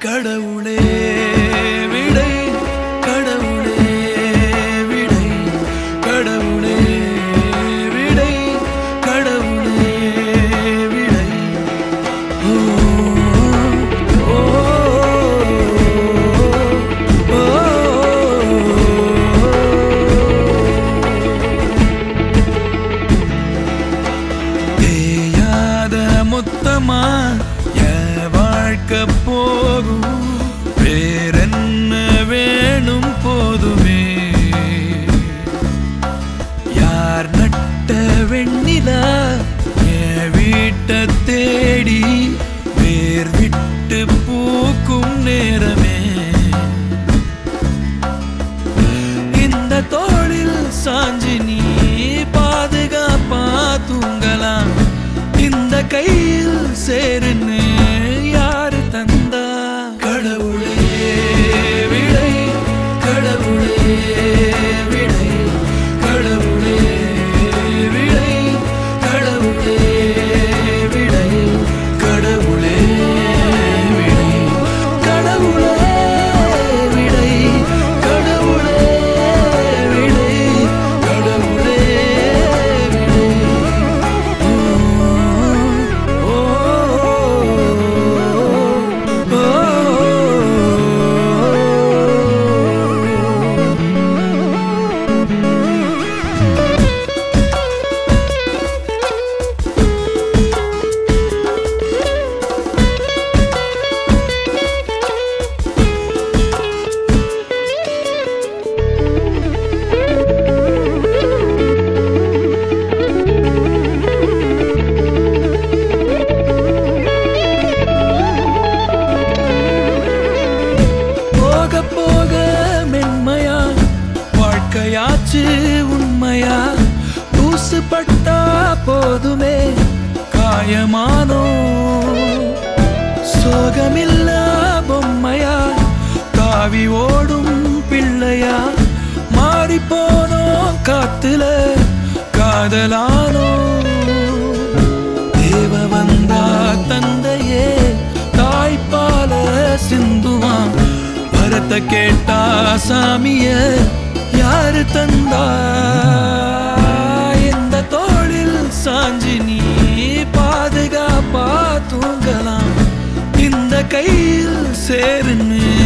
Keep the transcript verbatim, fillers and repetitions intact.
கடவுளே விடை கடவுளே விடை கடவுளே விடை கடவுளே விடை ஓ ஓ ஓ தேயாத முத்தமா வாழ்க்கை போகும் வேறென்ன வேணும் போதுமே யார் நட்ட வெண்ணிலா என் வீட்டை தேடி வேர் விட்டு பூக்கும் நேரமே இந்த தோளில் சாஞ்சி நீ பாதுகாப்பா தூங்கலாம் இந்த கையில் சேருன்னு தந்தா கடவுளே விடை கடவுளே விடை கடவுளே விடை கடவுளே விடை கடவுளே விடை கடவுளே விடை கடவுளே விடை கடவுளே விடை ஓ வாழ்க்கையாச்சு உண்மையா தூசுப்பட்டா போதுமே காயமானோ சோகமில்லா பொம்மையா தாவி ஓடும் பிள்ளையா மாறி போனோ காத்துல காதலானோ தேவ வந்தா தந்தையே தாய்ப்பால சிந்துவான் வரத்த கேட்டா சாமிய யாரு தந்தா இந்த தோளில் சாஞ்சி நீ பாதுகாப்பா தூங்கலாம் இந்த கையில் சேருன்னு